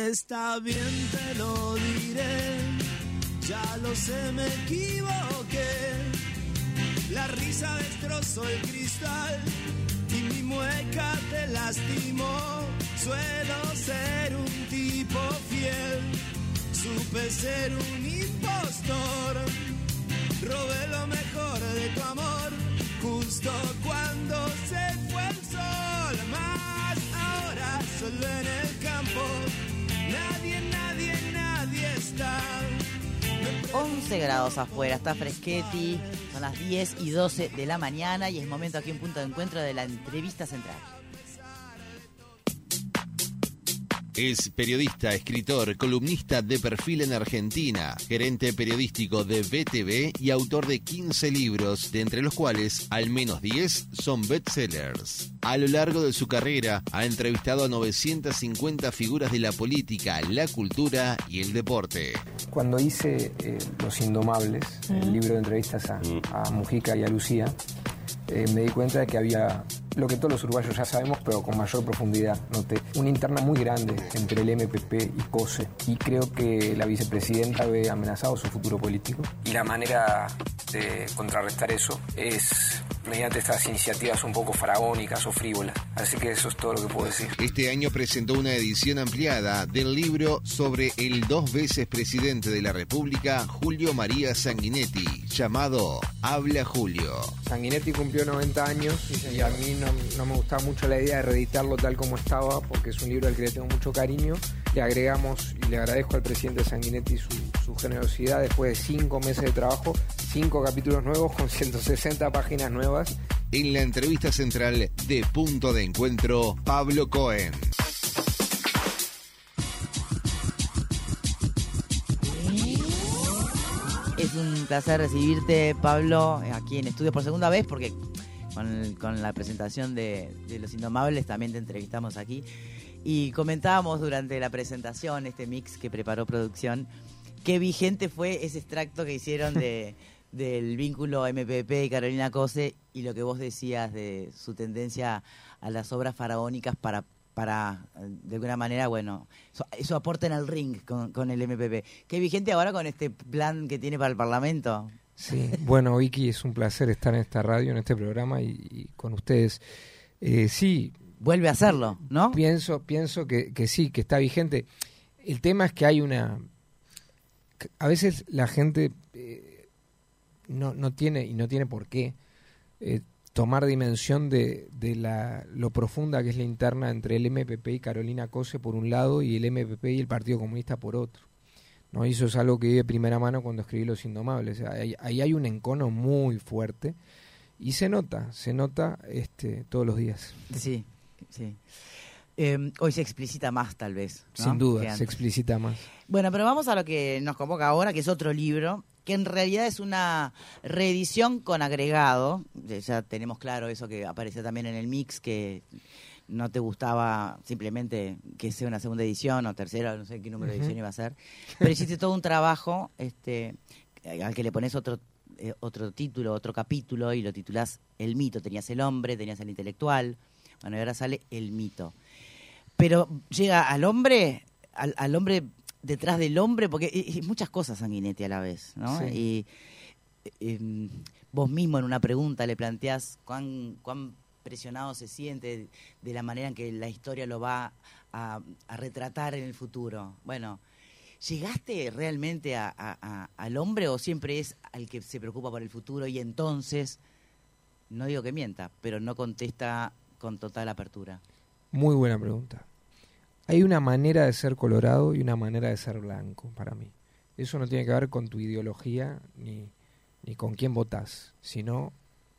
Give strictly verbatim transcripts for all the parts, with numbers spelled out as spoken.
Está bien, te lo diré, ya lo sé, me equivoqué. La risa destrozó el cristal y mi mueca te lastimó. Suelo ser un tipo fiel, supe ser un impostor. Robé lo mejor de tu amor, justo cuando se fue el sol. Más ahora solo en el campo, nadie, nadie, nadie está. once grados afuera, está fresquetti, son las diez y doce de la mañana y es momento aquí en Punto de Encuentro de la entrevista central. Es periodista, escritor, columnista de perfil en Argentina, gerente periodístico de B T V y autor de quince libros, de entre los cuales al menos diez son bestsellers. A lo largo de su carrera ha entrevistado a novecientas cincuenta figuras de la política, la cultura y el deporte. Cuando hice eh, Los Indomables, mm. el libro de entrevistas a, a Mujica y a Lucía, eh, me di cuenta de que había lo que todos los uruguayos ya sabemos, pero con mayor profundidad. Noté una interna muy grande entre el M P P y COSE, y creo que la vicepresidenta ve amenazado su futuro político. Y la manera de contrarrestar eso es mediante estas iniciativas un poco faraónicas o frívolas. Así que eso es todo lo que puedo decir. Este año presentó una edición ampliada del libro sobre el dos veces presidente de la República, Julio María Sanguinetti, llamado Habla Julio. Sanguinetti cumplió noventa años y a mí no, no me gustaba mucho la idea de reeditarlo tal como estaba, porque es un libro al que le tengo mucho cariño. Le agregamos y le agradezco al presidente Sanguinetti su, su generosidad. Después de cinco meses de trabajo, cinco capítulos nuevos con ciento sesenta páginas nuevas. En la entrevista central de Punto de Encuentro, Pablo Cohen. Es un placer recibirte, Pablo, aquí en estudio por segunda vez, porque con, con la presentación de, de Los Indomables también te entrevistamos aquí. Y comentábamos durante la presentación, este mix que preparó producción, qué vigente fue ese extracto que hicieron de, del vínculo M P P y Carolina Cose, y lo que vos decías de su tendencia a las obras faraónicas para, para de alguna manera, bueno, eso, eso aporta en el ring con, con el M P P. Qué vigente ahora con este plan que tiene para el Parlamento. Sí, bueno, Vicky, es un placer estar en esta radio, en este programa y, y con ustedes. Eh, sí. Vuelve a hacerlo, ¿no? Pienso, pienso que, que sí, que está vigente. El tema es que hay una... A veces la gente eh, no, no tiene, y no tiene por qué, eh, tomar dimensión de, de la, lo profunda que es la interna entre el M P P y Carolina Cose por un lado y el M P P y el Partido Comunista por otro. ¿No? Y eso es algo que vi de primera mano cuando escribí Los Indomables. O sea, ahí, ahí hay un encono muy fuerte y se nota, se nota este, todos los días. Sí. Sí. Eh, hoy se explicita más, tal vez, ¿no? Sin duda, se explicita más. Bueno, pero vamos a lo que nos convoca ahora, que es otro libro, que en realidad es una reedición con agregado. Ya tenemos claro eso que apareció también en el mix, que no te gustaba simplemente que sea una segunda edición o tercera, no sé qué número uh-huh. de edición iba a ser, pero hiciste todo un trabajo este, al que le pones otro eh, otro título, otro capítulo, y lo titulás El mito. Tenías el hombre, tenías el intelectual. Bueno, y ahora sale el mito. Pero llega al hombre, al, al hombre detrás del hombre, porque es muchas cosas Sanguinetti a la vez, ¿no? Sí. Y eh, vos mismo en una pregunta le planteás cuán, cuán presionado se siente de la manera en que la historia lo va a, a retratar en el futuro. Bueno, ¿llegaste realmente a, a, a, al hombre o siempre es al que se preocupa por el futuro y entonces, no digo que mienta, pero no contesta con total apertura? Muy buena pregunta. Hay una manera de ser colorado y una manera de ser blanco para mí. Eso no tiene que ver con tu ideología ni, ni con quién votás, sino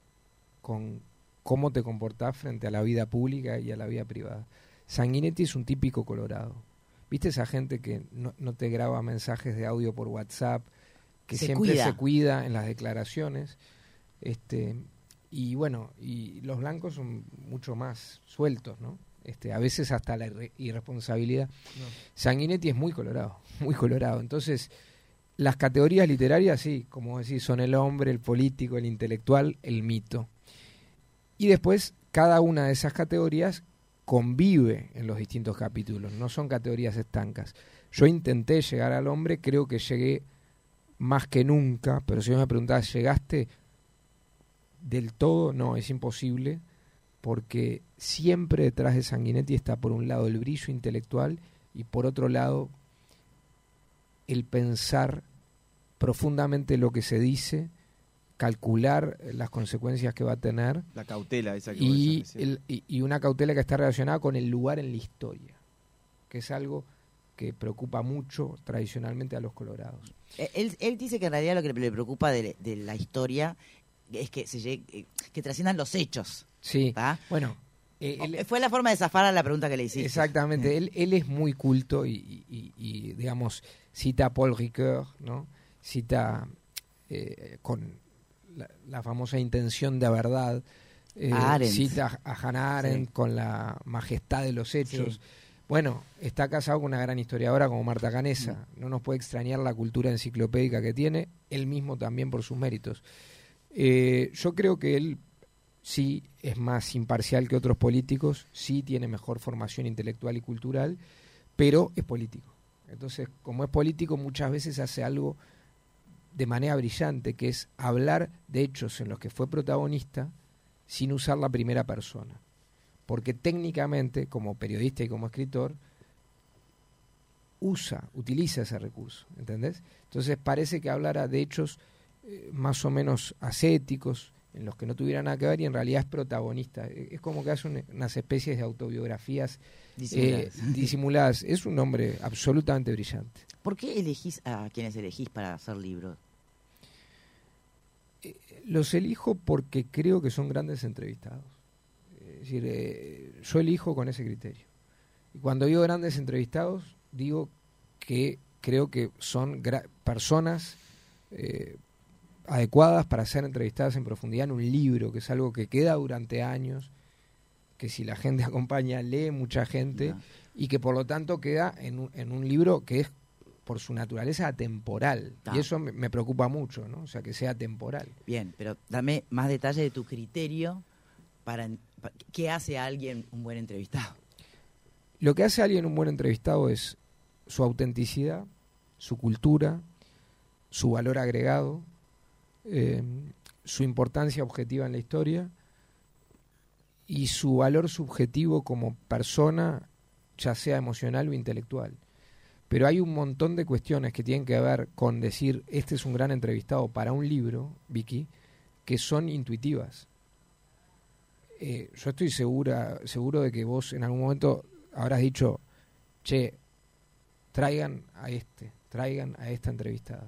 con cómo te comportás frente a la vida pública y a la vida privada. Sanguinetti es un típico colorado. ¿Viste esa gente que no, no te graba mensajes de audio por WhatsApp, que se siempre cuida. se cuida en las declaraciones? Este... Y bueno, y los blancos son mucho más sueltos, ¿no? Este, a veces hasta la irre- irresponsabilidad. No. Sanguinetti es muy colorado, muy colorado. Entonces, las categorías literarias, sí, como decís, son el hombre, el político, el intelectual, el mito. Y después, cada una de esas categorías convive en los distintos capítulos, no son categorías estancas. Yo intenté llegar al hombre, creo que llegué más que nunca, pero si me preguntás, ¿llegaste del todo? No, es imposible, porque siempre detrás de Sanguinetti está por un lado el brillo intelectual y por otro lado el pensar profundamente lo que se dice, calcular las consecuencias que va a tener. La cautela esa que y, vos el, y, y una cautela que está relacionada con el lugar en la historia, que es algo que preocupa mucho tradicionalmente a los colorados. Él, él dice que en realidad lo que le preocupa de, de la historia es que se llegue, que trasciendan los hechos. Sí, ¿tá? bueno. Eh, él, Fue la forma de zafar a la pregunta que le hiciste. Exactamente, él, él es muy culto y, y, y, digamos, cita a Paul Ricoeur, ¿no? Cita eh, con la, la famosa intención de verdad, eh, cita a Hannah Arendt sí. con la majestad de los hechos. Sí. Bueno, está casado con una gran historiadora como Marta Canessa, no nos puede extrañar la cultura enciclopédica que tiene, él mismo también por sus méritos. Eh, yo creo que él sí es más imparcial que otros políticos, sí tiene mejor formación intelectual y cultural, pero es político. Entonces, como es político, muchas veces hace algo de manera brillante, que es hablar de hechos en los que fue protagonista sin usar la primera persona. Porque técnicamente, como periodista y como escritor, usa, utiliza ese recurso, ¿entendés? Entonces parece que hablara de hechos eh, más o menos ascéticos, en los que no tuviera nada que ver, y en realidad es protagonista. Es como que hace un, unas especies de autobiografías disimuladas. Eh, disimuladas. Es un hombre absolutamente brillante. ¿Por qué elegís a quienes elegís para hacer libros? Eh, los elijo porque creo que son grandes entrevistados. Es decir, eh, yo elijo con ese criterio. Y cuando digo grandes entrevistados, digo que creo que son gra- personas eh, adecuadas para ser entrevistadas en profundidad en un libro, que es algo que queda durante años, que si la gente acompaña, lee mucha gente, no. y que por lo tanto queda en un, en un libro que es por su naturaleza atemporal. Ah. Y eso me, me preocupa mucho, ¿no? O sea, que sea atemporal. Bien, pero dame más detalle de tu criterio para, para ¿qué hace a alguien un buen entrevistado? Lo que hace a alguien un buen entrevistado es su autenticidad, su cultura, su valor agregado, Eh, su importancia objetiva en la historia y su valor subjetivo como persona, ya sea emocional o intelectual. Pero hay un montón de cuestiones que tienen que ver con decir este es un gran entrevistado para un libro, Vicky, que son intuitivas. Eh, yo estoy segura, seguro de que vos en algún momento habrás dicho, che, traigan a este, traigan a esta entrevistada,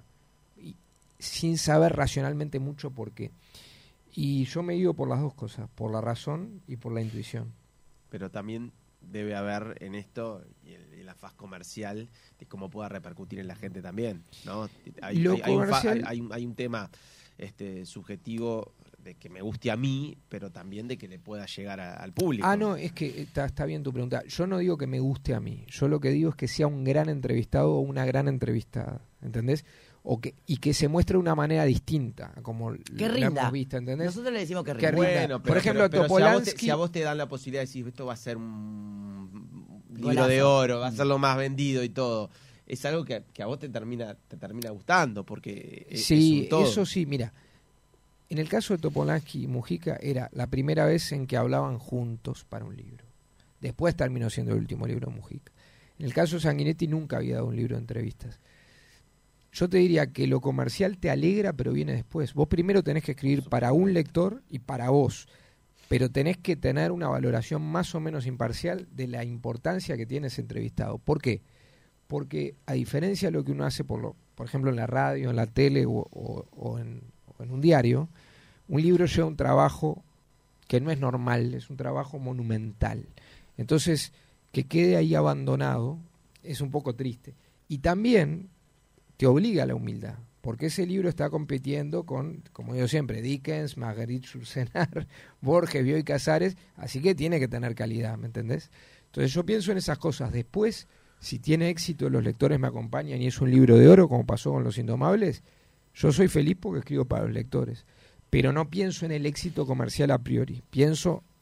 sin saber racionalmente mucho por qué. Y yo me guío por las dos cosas, por la razón y por la intuición. Pero también debe haber en esto y el, el afán comercial de cómo pueda repercutir en la gente también, ¿no? Hay, Lo hay, hay, comercial... un, fa, hay, un, hay un tema este, subjetivo de que me guste a mí, pero también de que le pueda llegar a, al público. Ah, no, es que está, está bien tu pregunta. Yo no digo que me guste a mí, yo lo que digo es que sea un gran entrevistado o una gran entrevistada, ¿entendés? O que, y que se muestre de una manera distinta, como que la rinda. hemos visto, ¿entendés? Nosotros le decimos que que rinda. Bueno, pero, por ejemplo, pero, pero Topolansky... si, a vos te, si a vos te dan la posibilidad de decir esto va a ser un libro Golazo. de oro, va a ser lo más vendido y todo, es algo que, que a vos te termina te termina gustando, porque es, sí, es un todo. Eso sí, mira, en el caso de Topolansky y Mujica era la primera vez en que hablaban juntos para un libro. Después terminó siendo el último libro de Mujica. En el caso de Sanguinetti nunca había dado un libro de entrevistas. Yo te diría que lo comercial te alegra, pero viene después. Vos primero tenés que escribir para un lector y para vos, pero tenés que tener una valoración más o menos imparcial de la importancia que tiene ese entrevistado. ¿Por qué? Porque a diferencia de lo que uno hace, por, lo, por ejemplo, en la radio, en la tele o, o, o, en, o en un diario, un libro lleva un trabajo que no es normal, es un trabajo monumental. Entonces, que quede ahí abandonado es un poco triste. Y también te obliga a la humildad, porque ese libro está compitiendo con, como digo siempre, Dickens, Marguerite Yourcenar, Borges, Bioy Casares, así que tiene que tener calidad, ¿me entendés? Entonces yo pienso en esas cosas. Después, si tiene éxito, los lectores me acompañan y es un libro de oro, como pasó con Los Indomables, yo soy feliz porque escribo para los lectores, pero no pienso en el éxito comercial a priori, pienso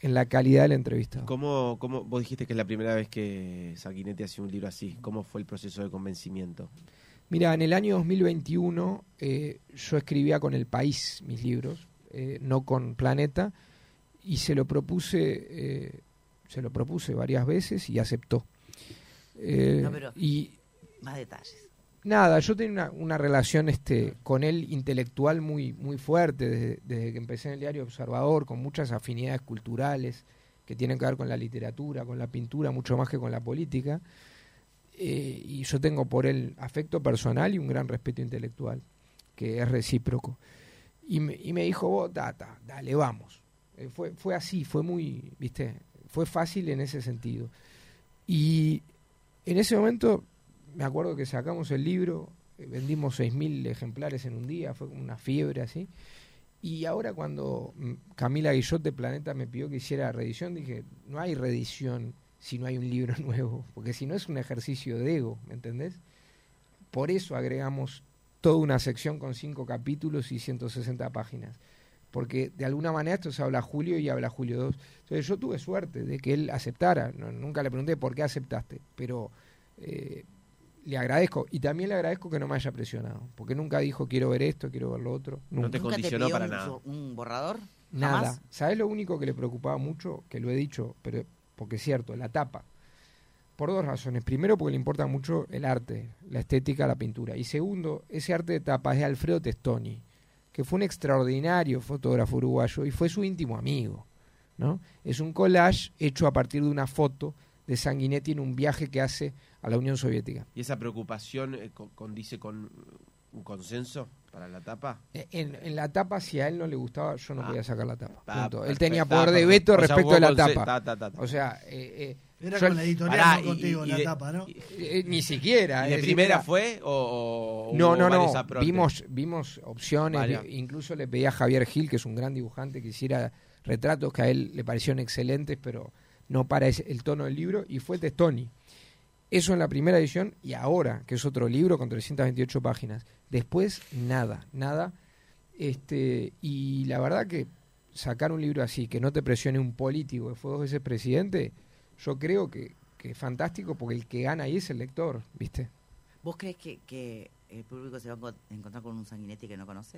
en la calidad del entrevistado. ¿Cómo, cómo, vos dijiste que es la primera vez que Sanguinetti hace un libro así? ¿Cómo fue el proceso de convencimiento? Mira, en el año dos mil veintiuno eh, yo escribía con El País mis libros, eh, no con Planeta, y se lo propuse, eh, se lo propuse varias veces y aceptó. Eh, No, pero y más detalles. nada, yo tenía una, una relación este, con él intelectual muy, muy fuerte desde, desde que empecé en el diario Observador, con muchas afinidades culturales que tienen que ver con la literatura, con la pintura, mucho más que con la política. Eh, y yo tengo por él afecto personal y un gran respeto intelectual, que es recíproco. Y me, y me dijo, vos, tata, dale, vamos. Eh, fue, fue así, fue muy, viste, fue fácil en ese sentido. Y en ese momento me acuerdo que sacamos el libro, eh, vendimos seis mil ejemplares en un día, fue como una fiebre así. Y ahora cuando mm, Camila Guillot de Planeta me pidió que hiciera reedición, dije, no hay reedición si no hay un libro nuevo, porque si no es un ejercicio de ego, ¿me entendés? Por eso agregamos toda una sección con cinco capítulos y ciento sesenta páginas, porque de alguna manera esto se habla Julio y habla Julio dos. Entonces yo tuve suerte de que él aceptara, no, nunca le pregunté por qué aceptaste, pero eh, le agradezco, y también le agradezco que no me haya presionado, porque nunca dijo quiero ver esto, quiero ver lo otro, nunca. No te ¿Nunca te condicionó pidió para un, nada. un borrador? Nada. ¿Jamás? ¿Sabés lo único que le preocupaba mucho? Que lo he dicho, pero porque es cierto, la tapa. Por dos razones. Primero, porque le importa mucho el arte, la estética, la pintura. Y segundo, ese arte de tapa es de Alfredo Testoni, que fue un extraordinario fotógrafo uruguayo y fue su íntimo amigo, ¿no? Es un collage hecho a partir de una foto de Sanguinetti en un viaje que hace a la Unión Soviética. ¿Y esa preocupación eh, con- condice con un consenso para la tapa? En, en la tapa, si a él no le gustaba, yo no Ah. podía sacar la tapa. Ah, Punto. Él perfecto. tenía Ah, poder de perfecto. veto O sea, respecto hubo de la conse- tapa. ta, ta, ta, ta. O sea, eh, eh, Era yo- con la editorial, Pará, no y- contigo y- en y la de- tapa, ¿no? eh, ni siquiera. ¿Y de es decir, primera mira, fue o, o No, hubo no, varios no. approaches? Vimos, vimos opciones. Varias. vi- incluso le pedí a Javier Gil, que es un gran dibujante, que hiciera retratos que a él le parecieron excelentes, pero no para ese- el tono del libro. Y fue Testoni. Eso en la primera edición, y ahora, que es otro libro con trescientas veintiocho páginas. Después, nada, nada. Este, y la verdad que sacar un libro así, que no te presione un político que fue dos veces presidente, yo creo que, que es fantástico, porque el que gana ahí es el lector, ¿viste? ¿Vos crees que, que el público se va a encont- encontrar con un Sanguinetti que no conoce?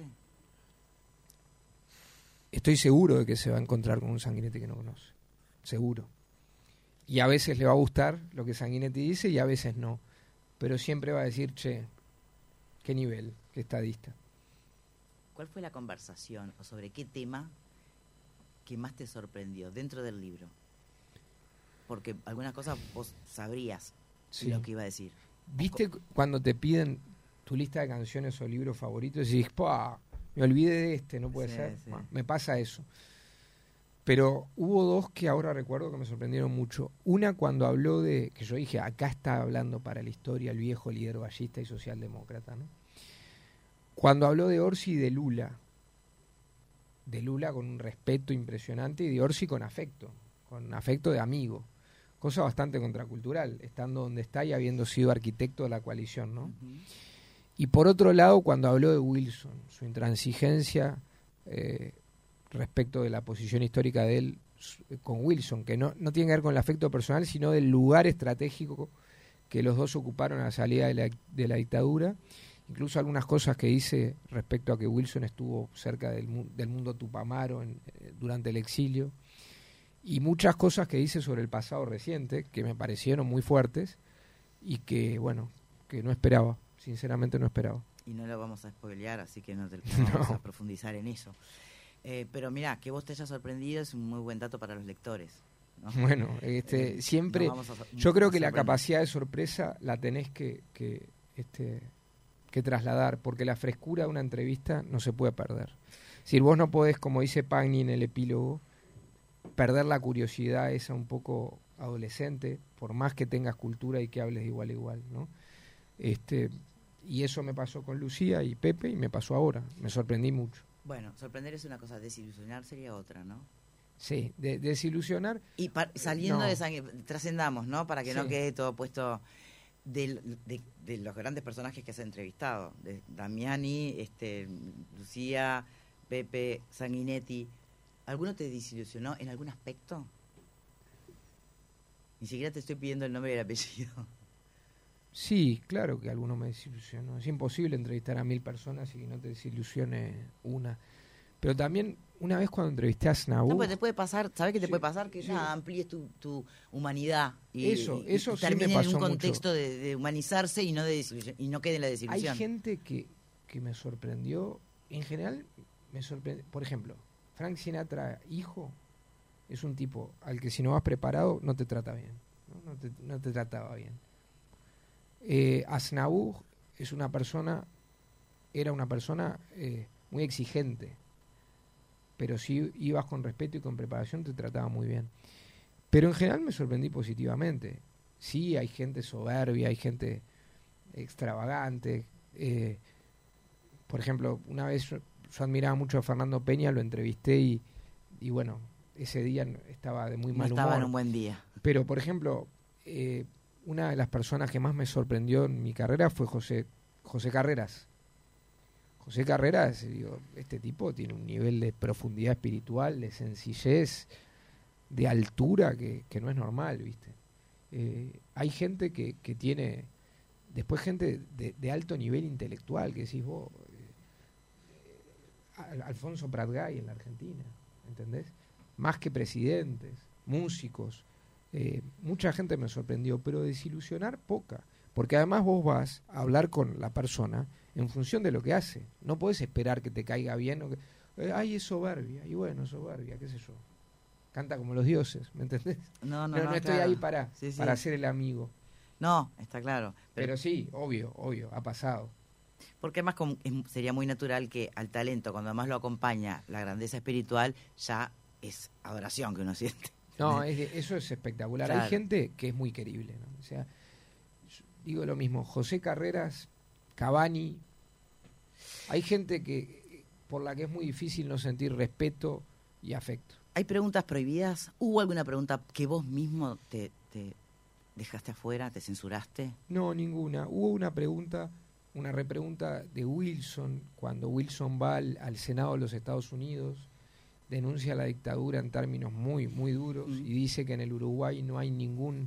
Estoy seguro de que se va a encontrar con un Sanguinetti que no conoce. Seguro. Y a veces le va a gustar lo que Sanguinetti dice y a veces no. Pero siempre va a decir, che, qué nivel, qué estadista. ¿Cuál fue la conversación o sobre qué tema que más te sorprendió dentro del libro? Porque algunas cosas vos sabrías Sí. lo que iba a decir. ¿Viste cu- cuando te piden tu lista de canciones o libros favoritos y dices, ¡pah! Me olvidé de este, no puede Sí, ser? sí. Bueno, me pasa eso. Pero hubo dos que ahora recuerdo que me sorprendieron mucho. Una cuando habló de, que yo dije, acá está hablando para la historia el viejo líder ballista y socialdemócrata, ¿no? Cuando habló de Orsi y de Lula. De Lula con un respeto impresionante y de Orsi con afecto, con afecto de amigo. Cosa bastante contracultural, estando donde está y habiendo sido arquitecto de la coalición, ¿no? Ujú. Y por otro lado, cuando habló de Wilson, su intransigencia eh, respecto de la posición histórica de él su- con Wilson, que no, no tiene que ver con el afecto personal, sino del lugar estratégico que los dos ocuparon a la salida de la, de la dictadura, incluso algunas cosas que dice respecto a que Wilson estuvo cerca del, mu- del mundo tupamaro en- eh, durante el exilio, y muchas cosas que dice sobre el pasado reciente, que me parecieron muy fuertes, y que, bueno, que no esperaba. Sinceramente no esperaba. Y no lo vamos a spoilear, así que no, te, no vamos No. a profundizar en eso. Eh, pero mirá, que vos te hayas sorprendido es un muy buen dato para los lectores, ¿no? Bueno, este, Eh, siempre, nos vamos a- yo creo a que la sorprender. capacidad de sorpresa la tenés que, que, este, que trasladar, porque la frescura de una entrevista no se puede perder. Si vos no podés, como dice Pagni en el epílogo, perder la curiosidad esa un poco adolescente, por más que tengas cultura y que hables de igual a igual, ¿no? Este, y eso me pasó con Lucía y Pepe y me pasó ahora, me sorprendí mucho. Bueno, sorprender es una cosa, desilusionar sería otra, ¿no? Sí, de, desilusionar. Y pa- saliendo No. de Sangue, trascendamos, ¿no? Para que no Sí. quede todo puesto del- de, de los grandes personajes que has entrevistado, de Damiani, este, Lucía, Pepe, Sanguinetti. ¿Alguno te desilusionó en algún aspecto? Ni siquiera te estoy pidiendo el nombre y el apellido. Sí, claro que alguno me desilusionó. Es imposible entrevistar a mil personas y que no te desilusione una. Pero también, una vez cuando entrevisté a Aznavour... No, pues te puede pasar, ¿sabes qué te Sí, puede pasar? Que sí. ya amplíes tu, tu humanidad. Y, Eso, y- eso y sí me termines pasó en un mucho. contexto de, de humanizarse y no de desilusión, y no quede en la Hay desilusión. gente que, que me sorprendió, en general, me sorprendió. Por ejemplo, Frank Sinatra, hijo, es un tipo al que si no vas preparado no te trata bien. No, no, te, no te trataba bien. Eh, Aznavour es una persona, era una persona eh, muy exigente, pero si ibas con respeto y con preparación te trataba muy bien. Pero en general me sorprendí positivamente. Sí, hay gente soberbia, hay gente extravagante. Eh, por ejemplo, una vez yo, yo admiraba mucho a Fernando Peña, lo entrevisté y, y bueno, ese día estaba de muy No mal estaba humor. en un buen día. Pero, por ejemplo, eh, una de las personas que más me sorprendió en mi carrera fue José, José Carreras. José Carreras, digo, este tipo tiene un nivel de profundidad espiritual, de sencillez, de altura que, que no es normal, ¿viste? Eh, hay gente que, que tiene, después gente de, de alto nivel intelectual, que decís vos, eh, Al- Alfonso Pratgay en la Argentina, ¿entendés? Más que presidentes, músicos, eh, mucha gente me sorprendió, pero desilusionar poca, porque además vos vas a hablar con la persona en función de lo que hace, no podés esperar que te caiga bien, o que, eh, ay, es soberbia, y bueno, soberbia, qué sé yo, canta como los dioses, ¿me entendés? No, no, No, no, no estoy claro. ahí para, Sí, sí. para ser el amigo, No, está claro. Pero, pero sí, obvio, obvio, ha pasado. porque además com- es- sería muy natural que al talento, cuando además lo acompaña la grandeza espiritual, ya es adoración que uno siente. No, es de- eso es espectacular. Claro. Hay gente que es muy querible, ¿no? O sea, yo digo lo mismo, José Carreras, Cavani, hay gente que por la que es muy difícil no sentir respeto y afecto. ¿Hay preguntas prohibidas? ¿Hubo alguna pregunta que vos mismo te, te dejaste afuera, te censuraste? No, ninguna. Hubo una pregunta, una repregunta de Wilson, cuando Wilson va al, al Senado de los Estados Unidos, denuncia la dictadura en términos muy, muy duros Mm. y dice que en el Uruguay no hay ningún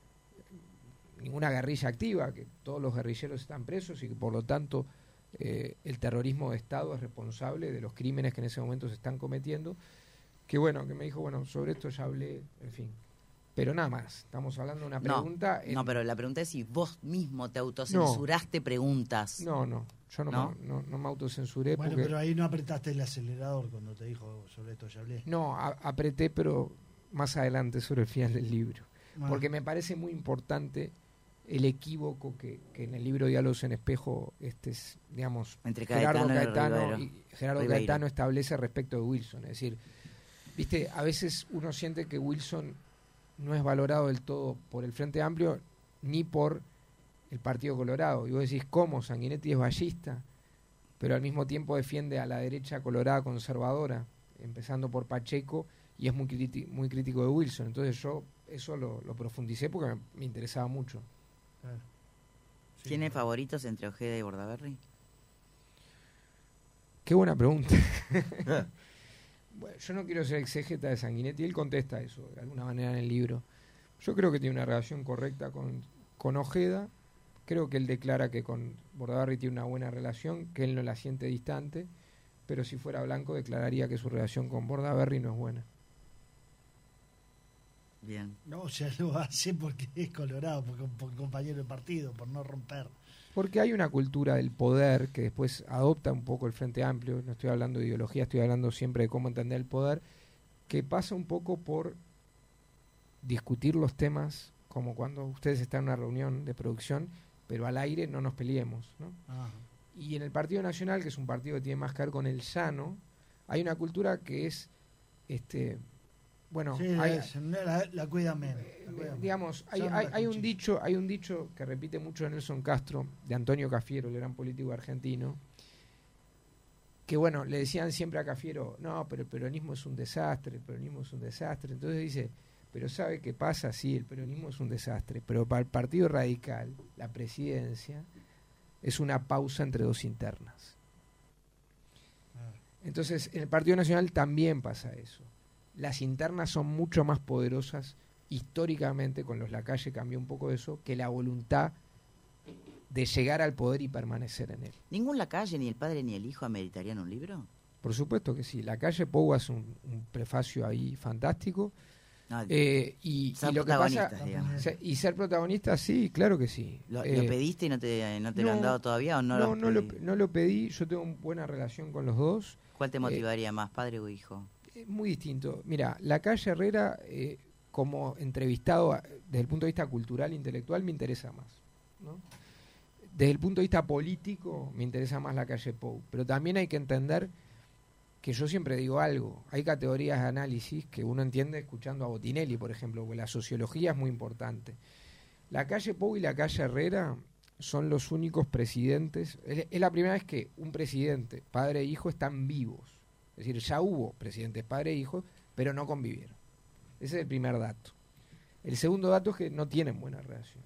ninguna guerrilla activa, que todos los guerrilleros están presos y que por lo tanto eh, el terrorismo de Estado es responsable de los crímenes que en ese momento se están cometiendo. Que bueno, que me dijo, bueno, sobre esto ya hablé, en fin. Pero nada más, estamos hablando de una No, pregunta... en- No, pero la pregunta es si vos mismo te autocensuraste preguntas. No, no, yo no, ¿No? Me, no, no me autocensuré Bueno, porque... pero ahí no apretaste el acelerador cuando te dijo sobre esto ya hablé. No, a- apreté, pero más adelante sobre el final del libro. Bueno, Porque me parece muy importante el equívoco que, que en el libro Diálogos en Espejo, este es, digamos, Entre Gerardo Caetano y Caetano, Ribeiro. y Gerardo Ribeiro. Caetano establece respecto de Wilson. Es decir, viste, a veces uno siente que Wilson no es valorado del todo por el Frente Amplio ni por el Partido Colorado. Y vos decís, ¿cómo? Sanguinetti es ballista, pero al mismo tiempo defiende a la derecha colorada conservadora, empezando por Pacheco, y es muy, criti- muy crítico de Wilson. Entonces yo eso lo, lo profundicé porque me, me interesaba mucho. claro. Sí, ¿Tiene claro. favoritos entre Ojeda y Bordaberry? Qué buena pregunta. Bueno, yo no quiero ser exégeta de Sanguinetti, él contesta eso de alguna manera en el libro. Yo creo que tiene una relación correcta con, con Ojeda, creo que él declara que con Bordaberry tiene una buena relación, que él no la siente distante, pero si fuera blanco declararía que su relación con Bordaberry no es buena. Bien. No, ya lo hace porque es colorado, porque por compañero de partido, por no romper. Porque hay una cultura del poder que después adopta un poco el Frente Amplio, no estoy hablando de ideología, estoy hablando siempre de cómo entender el poder, que pasa un poco por discutir los temas como cuando ustedes están en una reunión de producción, pero al aire no nos peleemos, ¿no? Ajá. Y en el Partido Nacional, que es un partido que tiene más que ver con el llano, hay una cultura que es, este, bueno, Sí, hay, es- la, la cuida menos. eh, la cuida menos. digamos, hay, Ya no hay, la hay un escuché. dicho, hay un dicho que repite mucho Nelson Castro, de Antonio Cafiero, el gran político argentino, que bueno, le decían siempre a Cafiero, no, pero el peronismo es un desastre, el peronismo es un desastre. Entonces dice, pero ¿sabe qué pasa? Sí, el peronismo es un desastre, pero para el Partido Radical, la presidencia es una pausa entre dos internas. Ah. Entonces, en el Partido Nacional también pasa eso. Las internas son mucho más poderosas históricamente, con los Lacalle cambió un poco eso, que la voluntad de llegar al poder y permanecer en él. ¿Ningún Lacalle, ni el padre ni el hijo, ameritarían un libro? Por supuesto que sí. Lacalle Pou hace un, un prefacio ahí fantástico. No, eh, y, ser y lo que pasa, protagonistas, digamos. se- y ser protagonista, sí, claro que sí. ¿Lo, Eh, lo pediste y no te, no te lo no, han dado todavía o no, no, lo no, lo, pedí? no lo pedí. Yo tengo una buena relación con los dos. ¿Cuál te motivaría más, padre o hijo? Es muy distinto. Mira, Lacalle Herrera, eh, como entrevistado a- desde el punto de vista cultural e intelectual, me interesa más, ¿no? Desde el punto de vista político, me interesa más Lacalle Pou. Pero también hay que entender que yo siempre digo algo. Hay categorías de análisis que uno entiende escuchando a Botinelli, por ejemplo, porque la sociología es muy importante. Lacalle Pou y Lacalle Herrera son los únicos presidentes. Es, es la primera vez que un presidente, padre e hijo, están vivos. Es decir, ya hubo presidentes padre e hijo, pero no convivieron. Ese es el primer dato. El segundo dato es que no tienen buena relación.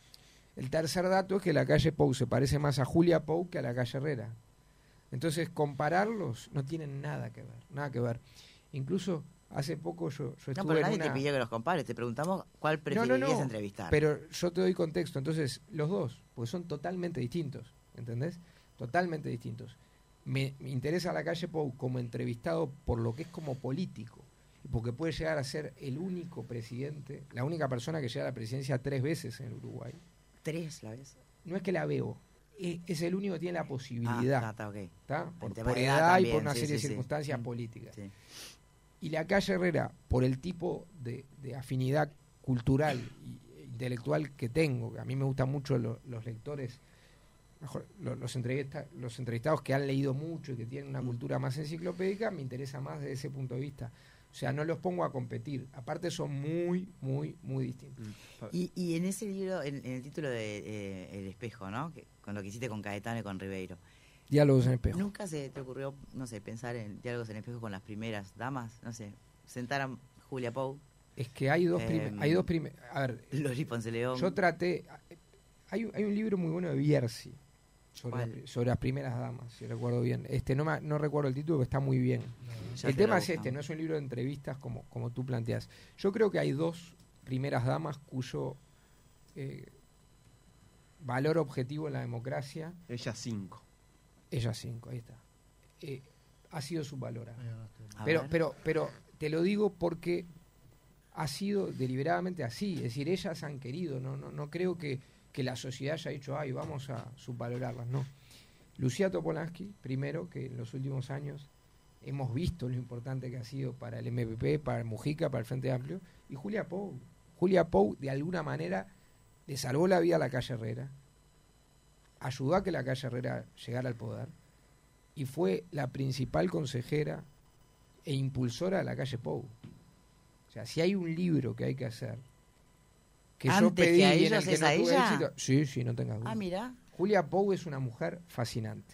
El tercer dato es que Lacalle Pou se parece más a Julia Pou que a Lacalle Herrera. Entonces, compararlos no tienen nada que ver, nada que ver. Incluso hace poco yo, yo No, estuve pero en nadie una... te pidió que los compares. Te preguntamos cuál No, preferirías no, no, entrevistar. pero yo te doy contexto. Entonces, los dos, pues son totalmente distintos, ¿entendés? Totalmente distintos. Me, me interesa Lacalle Pou como entrevistado por lo que es como político, porque puede llegar a ser el único presidente, la única persona que llega a la presidencia tres veces en Uruguay. ¿Tres la vez? No es que la veo, es, es el único que tiene la Ah, posibilidad, está, está, ok. ¿tá? Por, El tema por de edad, edad y también, por una sí, serie sí, de sí. circunstancias Mm. políticas. Sí. Y Lacalle Herrera, por el tipo de, de afinidad cultural e intelectual que tengo, que a mí me gustan mucho lo- los lectores, mejor, lo- los, entrevista- los entrevistados que han leído mucho y que tienen una Mm. cultura más enciclopédica, me interesa más desde ese punto de vista. O sea, no los pongo a competir. Aparte son muy, muy, muy distintos. Y, y en ese libro, en, en el título de eh, El espejo, ¿no? Que, con lo que hiciste con Caetano y con Ribeiro. Diálogos en espejo. ¿Nunca se te ocurrió, no sé, pensar en diálogos en espejo con las primeras damas? No sé, sentar a Julia Pou, Es que hay dos prime- Em, hay dos prime- A ver, Loli Ponce León. yo traté... Hay, un- hay un libro muy bueno de Bierzi sobre, ¿Cuál? la- sobre las primeras damas, si recuerdo bien. Este no, me- no recuerdo el título, pero está muy bien. Ya El te tema lo es buscamos. este, no es un libro de entrevistas como, como tú planteas. Yo creo que hay dos primeras damas cuyo eh, valor objetivo en la democracia, Ella cinco. ellas cinco, ahí está, eh, ha sido subvalorada. A Pero, ver. pero, pero te lo digo porque ha sido deliberadamente así, es decir, ellas han querido, no, no, no creo que, que la sociedad haya dicho, ay, vamos a subvalorarlas, no. Lucía Topolansky, primero, que en los últimos años hemos visto lo importante que ha sido para el M P P, para el Mujica, para el Frente Amplio, y Julia Pou. Julia Pou, de alguna manera, le salvó la vida a Lacalle Herrera, ayudó a que Lacalle Herrera llegara al poder, y fue la principal consejera e impulsora de Lacalle Pou. O sea, si hay un libro que hay que hacer, que yo ¿Antes pedí que a y en ellos el que es no a tuve ella? éxito, sí, sí, no tengas duda. Ah, mira, Julia Pou es una mujer fascinante.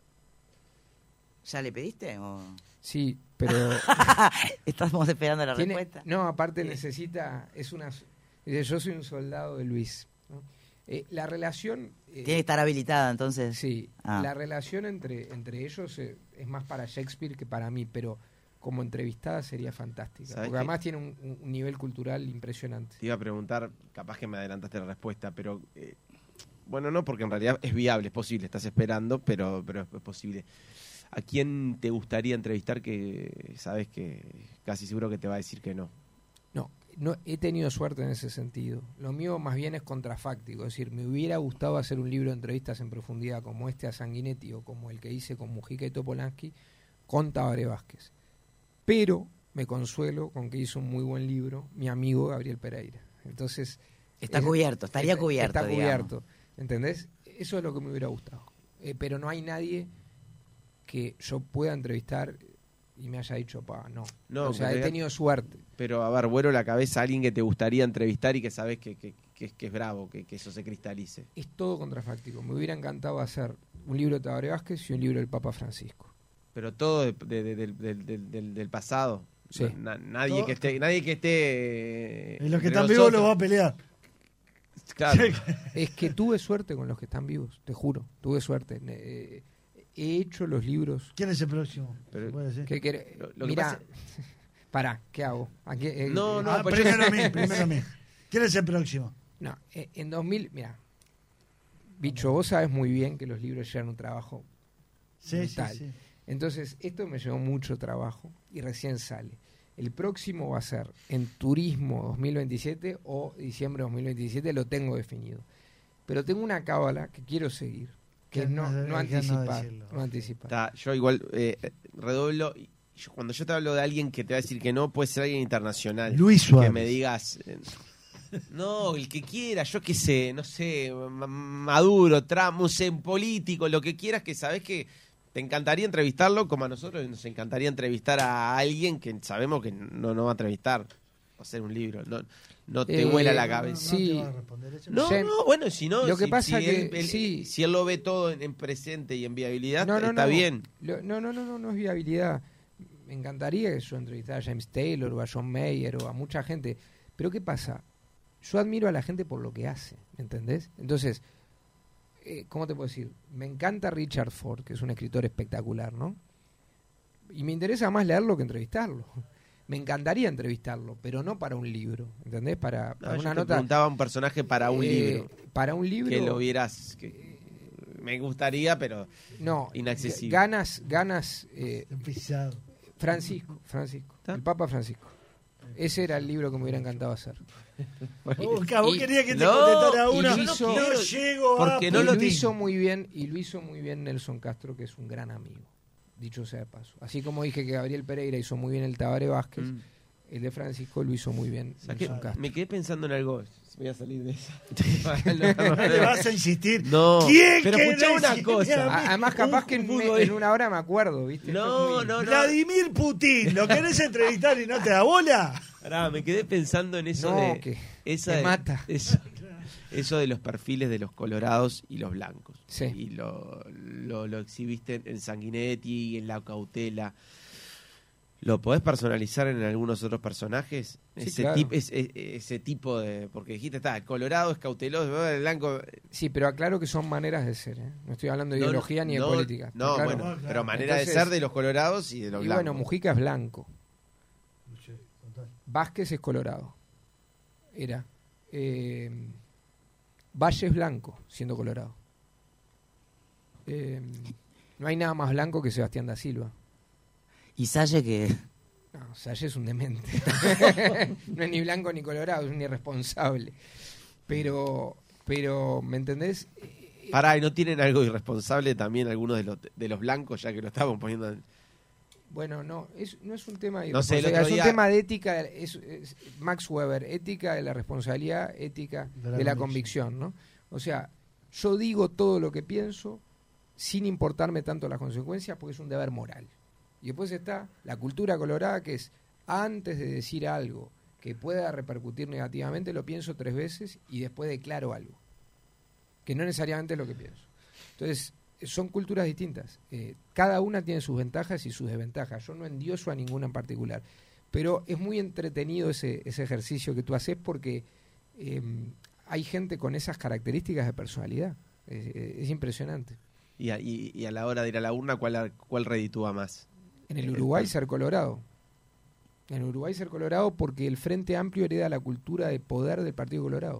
¿ya le pediste? O... Sí, pero Estamos esperando la tiene, respuesta. no, aparte necesita, es una, dice, yo soy un soldado de Luis, ¿no? Eh, la relación, eh, Tiene que estar habilitada, entonces. sí, Ah. la relación entre entre ellos eh, es más para Shakespeare que para mí, pero como entrevistada sería fantástica, ¿Sabes porque qué? además tiene un, un nivel cultural impresionante. Te iba a preguntar, capaz que me adelantaste la respuesta, pero eh, bueno, no, porque en realidad es viable, es posible, estás esperando, pero, pero es posible. ¿A quién te gustaría entrevistar que sabes que casi seguro que te va a decir que no? No, no he tenido suerte en ese sentido. Lo mío más bien es contrafáctico, es decir, me hubiera gustado hacer un libro de entrevistas en profundidad como este a Sanguinetti o como el que hice con Mujica y Topolansky con Tabaré Vázquez. Pero me consuelo con que hizo un muy buen libro mi amigo Gabriel Pereira. Entonces Está es- cubierto, estaría está- cubierto. Está digamos. cubierto, ¿entendés? Eso es lo que me hubiera gustado. Eh, pero no hay nadie que yo pueda entrevistar y me haya dicho, pa, no. No, o sea, pero he ya- tenido suerte. Pero a ver, vuelo la cabeza a alguien que te gustaría entrevistar y que sabes que, que, que, es- que es bravo, que, que eso se cristalice. Es todo contrafáctico. Me hubiera encantado hacer un libro de Tabaré Vázquez y un libro del Papa Francisco. Pero todo de- de- de- del, del- del- del- del pasado. Sí. Na- nadie, Todo- que esté, nadie que esté. Y los que entre están vivos nosotros. los va a pelear. Claro. Es que tuve suerte con los que están vivos, te juro, tuve suerte. Eh, he hecho los libros. ¿Quién es el próximo? Pero- ¿Se puede decir? ¿Qué querés? Lo- lo que Mirá, pasa- pará, ¿qué hago? ¿A qué, eh, No, no, Ah, pero- primero a mí, primero a mí. ¿Quién es el próximo? No, eh, en dos mil, mira, bicho, vos sabes muy bien que los libros llevan un trabajo Sí, brutal. sí, sí. Entonces, esto me llevó mucho trabajo y recién sale. El próximo va a ser en Turismo dos mil veintisiete o diciembre dos mil veintisiete, lo tengo definido. Pero tengo una cábala que quiero seguir, que Que es no, no- no que no anticipar. decirlo. No anticipar. Está, yo igual eh, redoblo. y yo- cuando yo te hablo de alguien que te va a decir que no, puede ser alguien internacional. Luis Que Suárez. me digas. eh, no, el que quiera, yo qué sé, no sé, Ma- Maduro, Trump, un sé, un político, lo que quieras, que sabes que te encantaría entrevistarlo, como a nosotros nos encantaría entrevistar a alguien que sabemos que no nos va a entrevistar, va a hacer un libro. No, no te Eh, vuela la No, no, cabeza. no Sí. te va a responder eso. No, Jen- no, bueno, si no, Lo que si, pasa si que él, él- sí. si él lo ve todo en, en presente y en viabilidad, No, no, está no. bien. Lo- no, no, no, no, no es viabilidad. Me encantaría que yo entrevistara a James Taylor o a John Mayer o a mucha gente. Pero ¿qué pasa? Yo admiro a la gente por lo que hace, ¿me entendés? Entonces, eh, ¿cómo te puedo decir? Me encanta Richard Ford, que es un escritor espectacular, ¿no? Y me interesa más leerlo que entrevistarlo. Me encantaría entrevistarlo, pero no para un libro, ¿entendés? Para, para No, yo una te nota... preguntaba un personaje para un eh, libro. Para un libro... Que lo vieras. Que, me gustaría, pero No, inaccesible. ganas, ganas... eh, Pisado. Francisco, Francisco, ¿Está? el Papa Francisco. Ese era el libro que me hubiera encantado hacer. Vos, ca- vos Y- querías que te no, contestara y una. lo hizo- no llego porque a no y lo lo Putin. hizo muy bien, y lo hizo muy bien Nelson Castro, que es un gran amigo, dicho sea de paso. Así como dije que Gabriel Pereira hizo muy bien el Tabaré Vázquez, Mm. el de Francisco lo hizo muy bien ¿Sabes qué? Nelson Castro. Me quedé pensando en algo. Voy a salir de esa. No le vas a insistir. No, ¿Quién pero querés escuchá una que cosa. me A- Además, capaz que en, Un me- fútbol- en una hora me acuerdo, ¿viste? Esto No, es muy- no, no. Vladimir Putin, ¿lo querés entrevistar y no te da bola? Pará, me quedé pensando en eso No, de. que esa te de- mata. Eso, eso de los perfiles de los colorados y los blancos. Sí. Y lo, lo, lo exhibiste en Sanguinetti y en La Cautela. ¿Lo podés personalizar en algunos otros personajes? Sí, ese, claro. tip- es- es- ese tipo de. Porque dijiste, está, el colorado es cauteloso, el blanco. Sí, pero aclaro que son maneras de ser, ¿eh? No estoy hablando de No, ideología ni de no, política. No, ¿está claro? bueno, No, claro. pero manera de Entonces- ser de los colorados y de los Y blancos. bueno, Mujica es blanco. Vázquez es colorado. Era. Eh, Valle es blanco, siendo colorado. Eh, no hay nada más blanco que Sebastián da Silva. Y Salle que... No, Salle es un demente. No es ni blanco ni colorado, es un irresponsable. Pero, pero ¿me entendés? Eh, Pará, ¿y no tienen algo irresponsable también algunos de los, de los blancos, ya que lo estaban poniendo en... Bueno, no, es, no es un tema de No sé, el irresponsabilidad, otro es día- un tema de ética, es, es Max Weber, ética de la responsabilidad, ética De de la la, convicción, ¿no? O sea, yo digo todo lo que pienso sin importarme tanto las consecuencias porque es un deber moral. Y después está la cultura colorada, que es antes de decir algo que pueda repercutir negativamente, lo pienso tres veces y después declaro algo, que no necesariamente es lo que pienso. Entonces, son culturas distintas. Eh, cada una tiene sus ventajas y sus desventajas. Yo no endioso a ninguna en particular. Pero es muy entretenido ese, ese ejercicio que tú haces porque eh, hay gente con esas características de personalidad. Es, es impresionante. Y a, y- y a la hora de ir a la urna, ¿cuál, cuál reditúa más? En el Uruguay ser colorado. En Uruguay ser colorado porque el Frente Amplio hereda la cultura de poder del Partido Colorado.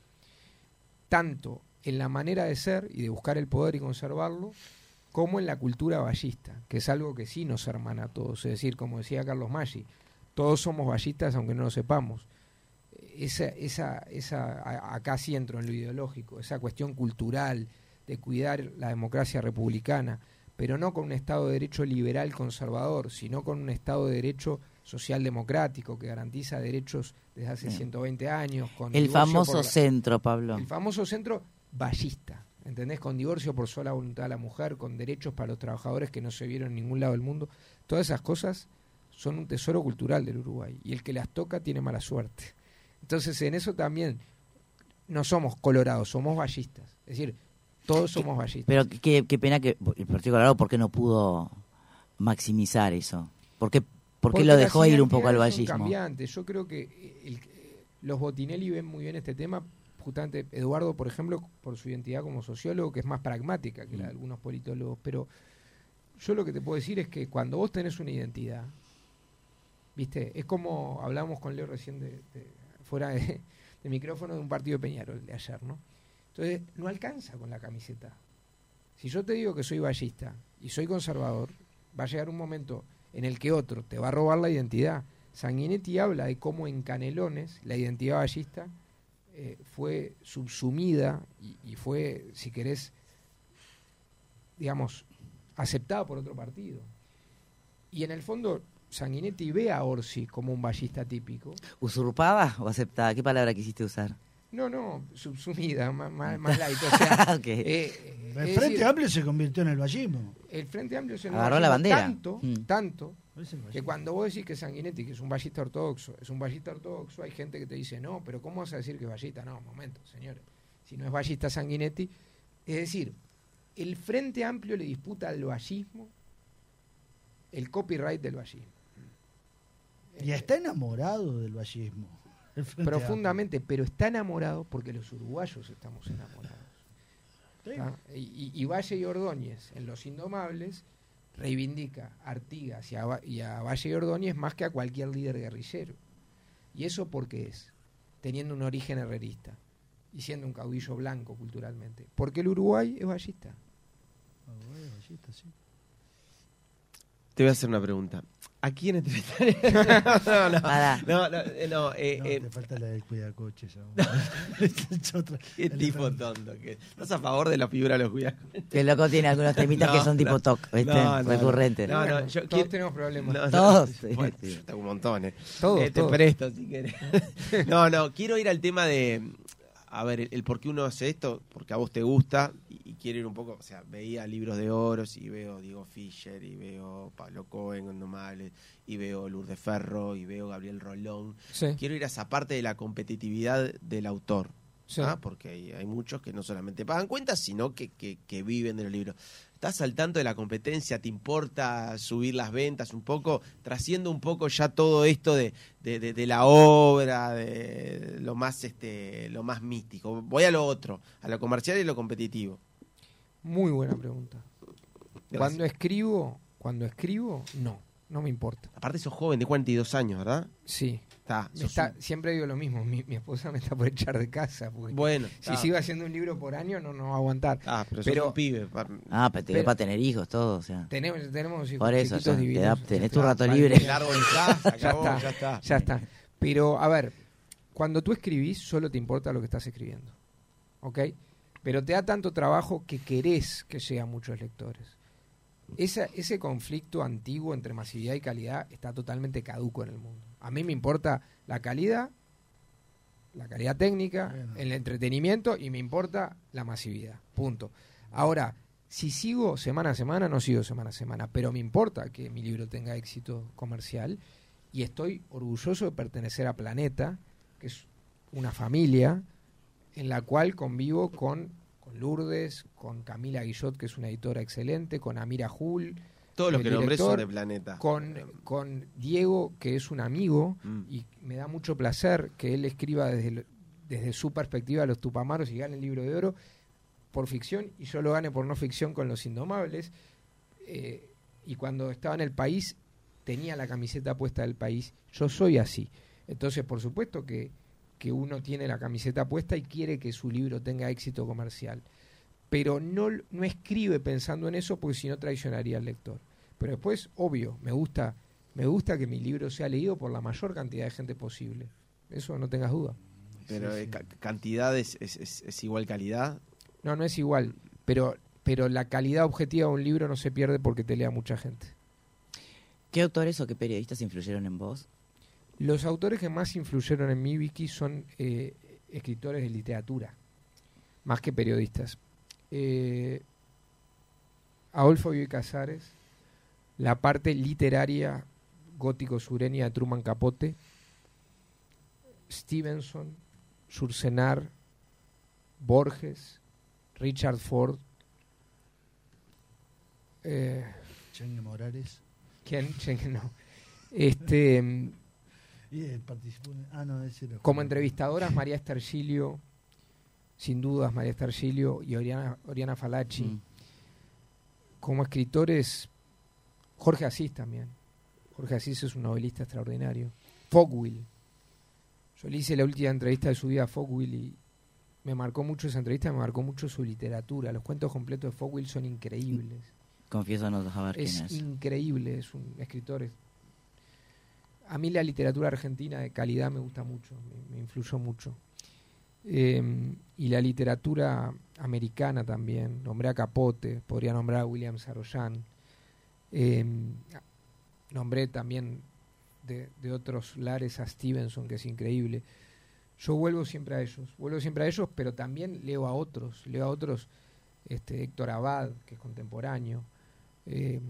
Tanto en la manera de ser y de buscar el poder y conservarlo, como en la cultura vallista, que es algo que sí nos hermana a todos. Es decir, como decía Carlos Maggi, todos somos vallistas aunque no lo sepamos. Esa, esa, esa, a- acá sí entro en lo ideológico, esa cuestión cultural de cuidar la democracia republicana, pero no con un Estado de Derecho liberal conservador, sino con un Estado de Derecho social democrático que garantiza derechos desde hace Bien. ciento veinte años. Con El divorcio famoso por la- centro, Pablo. el famoso centro vallista, ¿entendés? Con divorcio por sola voluntad de la mujer, con derechos para los trabajadores que no se vieron en ningún lado del mundo. Todas esas cosas son un tesoro cultural del Uruguay y el que las toca tiene mala suerte. Entonces en eso también no somos colorados, somos vallistas. Es decir, todos somos vallistas. Pero qué, qué pena que el Partido Colorado, ¿por qué no pudo maximizar eso? ¿Por qué, por qué Porque lo las dejó ir un poco al identidades son vallismo? cambiantes. Yo creo que el- los Botinelli ven muy bien este tema. Justamente Eduardo, por ejemplo, por su identidad como sociólogo, que es más pragmática que la de algunos politólogos. Pero yo lo que te puedo decir es que cuando vos tenés una identidad, ¿viste? Es como hablamos con Leo recién de, de, fuera de, de micrófono de un partido de Peñarol de ayer, ¿no? Entonces, no alcanza con la camiseta. Si yo te digo que soy ballista y soy conservador, va a llegar un momento en el que otro te va a robar la identidad. Sanguinetti habla de cómo en Canelones la identidad ballista eh, fue subsumida y, y fue, si querés, digamos, aceptada por otro partido. Y en el fondo, Sanguinetti ve a Orsi como un ballista típico. ¿Usurpada o aceptada? ¿Qué palabra quisiste usar? No, no, subsumida, más, más, más light. O sea, okay. eh, el Frente decir, Amplio se convirtió en el vallismo. El Frente Amplio se agarró la bandera. Tanto, mm. tanto que cuando vos decís que Sanguinetti, que es un ballista ortodoxo, es un ballista ortodoxo, hay gente que te dice, no, pero ¿cómo vas a decir que es ballista? No, un momento, señores. Si no es ballista Sanguinetti, es decir, el Frente Amplio le disputa al vallismo el copyright del vallismo. Y está enamorado del vallismo. Profundamente, pero está enamorado porque los uruguayos estamos enamorados. ¿Sí? Y, y Valle y Ordóñez en Los Indomables reivindica a Artigas y a, y a Valle y Ordóñez más que a cualquier líder guerrillero. ¿Y eso por qué es? Teniendo un origen herrerista y siendo un caudillo blanco culturalmente. Porque el Uruguay es vallista. Uruguay es vallista, sí. Te voy a hacer una pregunta. ¿A quién entrevistarías? no, no, no, no, no, no, eh, no eh, te falta la del cuidacoches. Qué tipo tonto que ¿estás a favor de la figura de los cuidacoches? Que el loco tiene algunos temitas no, que son tipo no, toc, ¿viste? No, no, recurrentes. No, no, yo todos quiero... tenemos problemas. No, no, todos. Sí, bueno, sí. Yo tengo un montón, eh. Todos, eh, te todos. presto si querés. No, no, quiero ir al tema de... A ver, el, el por qué uno hace esto, porque a vos te gusta y, y quiero ir un poco, o sea, veía libros de Oros y veo Diego Fischer y veo Pablo Cohen, Indomables, y veo Lourdes Ferro y veo Gabriel Rolón. Sí. Quiero ir a esa parte de la competitividad del autor, sí. ¿ah? Porque hay, hay muchos que no solamente pagan cuentas, sino que, que, que viven de los libros. ¿Estás al tanto de la competencia? ¿Te importa subir las ventas un poco? Trasciendo un poco ya todo esto de, de, de, de la obra, de lo más este lo más místico. Voy a lo otro, a lo comercial y lo competitivo. Muy buena pregunta. Gracias. Cuando escribo, cuando escribo, no, no me importa. Aparte sos joven, de cuarenta y dos años, ¿verdad? Sí. Está, Me está, un... Siempre digo lo mismo, mi, mi esposa me está por echar de casa. Porque bueno, si sigo haciendo un libro por año no, no va a aguantar. Ah, pero, pero sos un pibe. Ah, pero te dio para tener hijos, todo, o sea. Tenemos, tenemos hijos por eso, chiquitos ya, divinos. Te da, tenés tu rato vale, libre. El árbol está, ya acabó, está, ya está. Ya está. Pero, a ver, cuando tú escribís, solo te importa lo que estás escribiendo. ¿Ok? Pero te da tanto trabajo que querés que llegue a muchos lectores. Esa, ese conflicto antiguo entre masividad y calidad está totalmente caduco en el mundo. A mí me importa la calidad, la calidad técnica, bueno. el entretenimiento y me importa la masividad. Punto. Ahora, si sigo semana a semana, no sigo semana a semana, pero me importa que mi libro tenga éxito comercial y estoy orgulloso de pertenecer a Planeta, que es una familia en la cual convivo con, con Lourdes, con Camila Guillot, que es una editora excelente, con Amira Jul. Todos los que nombré son de Planeta. Con, con Diego, que es un amigo, mm. y me da mucho placer que él escriba desde, desde su perspectiva Los Tupamaros y gane el Libro de Oro por ficción, y yo lo gane por no ficción con Los Indomables. Eh, y cuando estaba en El País, tenía la camiseta puesta del País. Yo soy así. Entonces, por supuesto que, que uno tiene la camiseta puesta y quiere que su libro tenga éxito comercial. Pero no, no escribe pensando en eso, porque si no traicionaría al lector. Pero después, obvio, me gusta, me gusta que mi libro sea leído por la mayor cantidad de gente posible. Eso no tengas duda. Pero sí, sí. Ca cantidad es, es, es, es igual calidad. No, no es igual. Pero, pero la calidad objetiva de un libro no se pierde porque te lea mucha gente. ¿Qué autores o qué periodistas influyeron en vos? Los autores que más influyeron en mí, Vicky, son eh, escritores de literatura, más que periodistas. Eh, Adolfo Bioy Casares, la parte literaria gótico-sureña de Truman Capote, Stevenson, Yourcenar, Borges, Richard Ford, eh, Chengue Morales. ¿Quién? Chengue, no. Este, y él participó en... ah, no, ese era como entrevistadoras, María Estergilio, sin dudas María Estergilio y Oriana, Oriana Fallaci. Mm. Como escritores, Jorge Asís también. Jorge Asís es un novelista extraordinario. Fogwill. Yo le hice la última entrevista de su vida a Fogwill y me marcó mucho esa entrevista, me marcó mucho su literatura. Los cuentos completos de Fogwill son increíbles. Confieso no saber Es quién es. increíble, es un escritor. es- A mí la literatura argentina de calidad me gusta mucho, me, me influyó mucho. Eh, y la literatura americana también. Nombré a Capote, podría nombrar a William Saroyan. Eh, nombré también de, de otros lares a Stevenson, que es increíble. Yo vuelvo siempre a ellos, vuelvo siempre a ellos, pero también leo a otros, leo a otros, este, Héctor Abad, que es contemporáneo. Eh,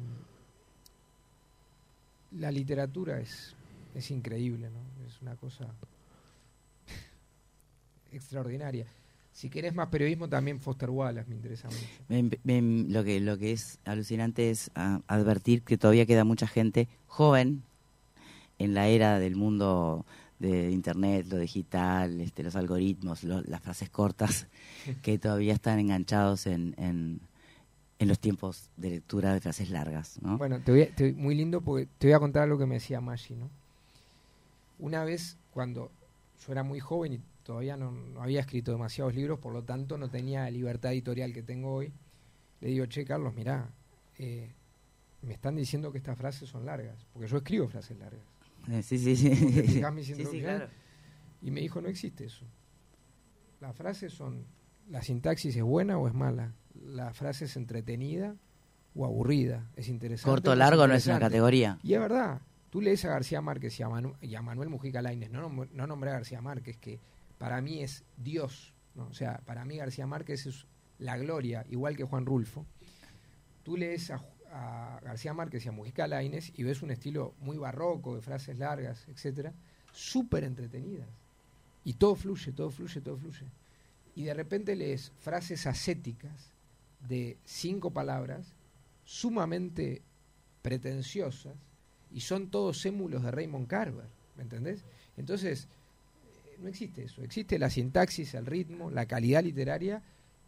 la literatura es, es increíble, ¿no? Es una cosa extraordinaria. Si querés más periodismo, también Foster Wallace me interesa mucho. Me- me- lo, que, lo que es alucinante es ah, advertir que todavía queda mucha gente joven en la era del mundo de internet, lo digital, este, los algoritmos, lo- las frases cortas, que todavía están enganchados en, en, en los tiempos de lectura de frases largas, ¿no? Bueno, te voy a- te- muy lindo porque te voy a contar algo que me decía Maggi, ¿no? Una vez, cuando yo era muy joven y todavía no, no había escrito demasiados libros, por lo tanto no tenía la libertad editorial que tengo hoy, le digo, che, Carlos, mirá, eh, me están diciendo que estas frases son largas, porque yo escribo frases largas. Eh, sí, sí, sí. ¿Te fijas mis Sí, sí, introducciones? claro. Y me dijo, no existe eso. Las frases son, la sintaxis es buena o es mala, la frase es entretenida o aburrida, es interesante. Corto o o largo no es una interesante. categoría. Y es verdad, tú lees a García Márquez y a, Manu- y a Manuel Mujica Lainez, no, nom- no nombré a García Márquez, que para mí es Dios, ¿no? O sea, para mí García Márquez es la gloria, igual que Juan Rulfo. Tú lees a, Ju- a García Márquez y a Mujica Lainez y ves un estilo muy barroco, de frases largas, etcétera, súper entretenidas. Y todo fluye, todo fluye, todo fluye. Y de repente lees frases ascéticas de cinco palabras, sumamente pretenciosas, y son todos émulos de Raymond Carver, ¿me entendés? Entonces, eh, no existe eso. Existe la sintaxis, el ritmo, la calidad literaria,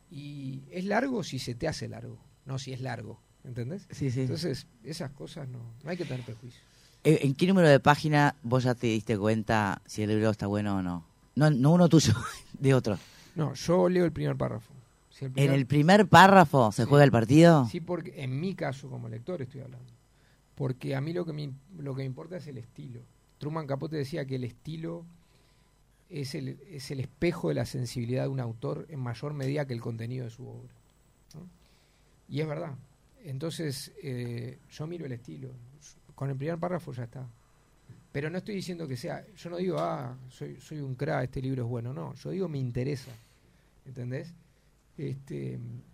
y es largo si se te hace largo, no si es largo, ¿entendés? Sí, sí. Entonces, esas cosas no, no hay que tener prejuicio. Eh, ¿En qué número de página vos ya te diste cuenta si el libro está bueno o no? No, no uno tuyo, de otro. No, yo leo el primer párrafo. Si el ¿En primer- el primer párrafo se Sí. juega el partido? Sí, porque en mi caso como lector estoy hablando. Porque a mí lo que me, lo que me importa es el estilo. Truman Capote decía que el estilo es el, es el espejo de la sensibilidad de un autor en mayor medida que el contenido de su obra, ¿no? Y es verdad. Entonces, eh, yo miro el estilo. Con el primer párrafo ya está. Pero no estoy diciendo que sea... Yo no digo, ah, soy, soy un crack, este libro es bueno. No, yo digo, me interesa. ¿Entendés? Este,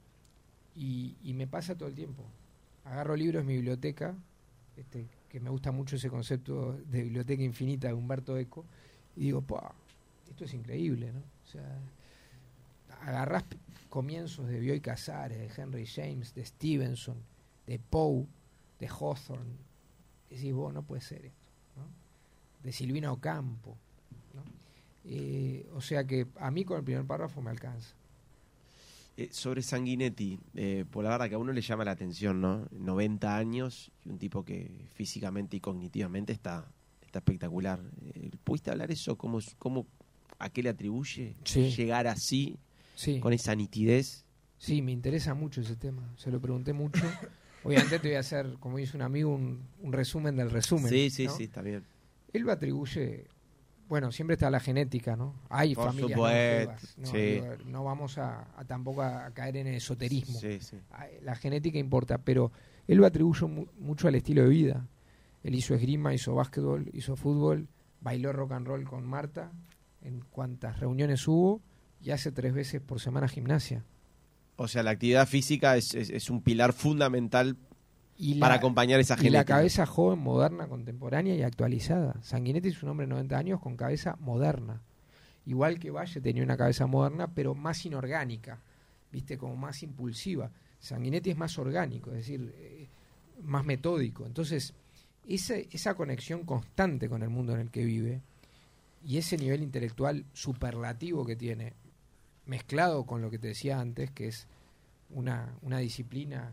y, y me pasa todo el tiempo. Agarro libros en mi biblioteca, este, que me gusta mucho ese concepto de biblioteca infinita de Humberto Eco, y digo, ¡pah! Esto es increíble, ¿no? O sea, agarrás p- comienzos de Bioy Casares, de Henry James, de Stevenson, de Poe, de Hawthorne, y decís, vos, no puede ser esto, ¿no? De Silvina Ocampo, ¿no? Eh, o sea que a mí con el primer párrafo me alcanza. Eh, sobre Sanguinetti, eh, por la verdad que a uno le llama la atención, ¿no? noventa años y un tipo que físicamente y cognitivamente está, está espectacular. Eh, ¿Pudiste hablar eso? ¿Cómo, es- cómo, ¿A qué le atribuye Sí. llegar así, Sí. con esa nitidez? Sí, me interesa mucho ese tema. Se lo pregunté mucho. Obviamente te voy a hacer, como dice un amigo, un, un resumen del resumen. Sí, sí, ¿no? sí, está bien. Él lo atribuye, bueno, siempre está la genética, ¿no? Hay Por familias supuesto, longevas, ¿no? sí. Digo, no vamos a, a tampoco a, a caer en el esoterismo. Sí, sí. Ay, La genética importa, pero él lo atribuye mu- mucho al estilo de vida. Él hizo esgrima, hizo básquetbol, hizo fútbol, bailó rock and roll con Marta en cuantas reuniones hubo y hace tres veces por semana gimnasia. O sea, la actividad física es, es, es un pilar fundamental Y la- para acompañar esa Y genética. la cabeza joven, moderna, contemporánea y actualizada. Sanguinetti es un hombre de noventa años con cabeza moderna. Igual que Valle tenía una cabeza moderna, pero más inorgánica, viste, como más impulsiva. Sanguinetti es más orgánico, es decir, eh, más metódico. Entonces, esa, esa conexión constante con el mundo en el que vive y ese nivel intelectual superlativo que tiene, mezclado con lo que te decía antes, que es una, una disciplina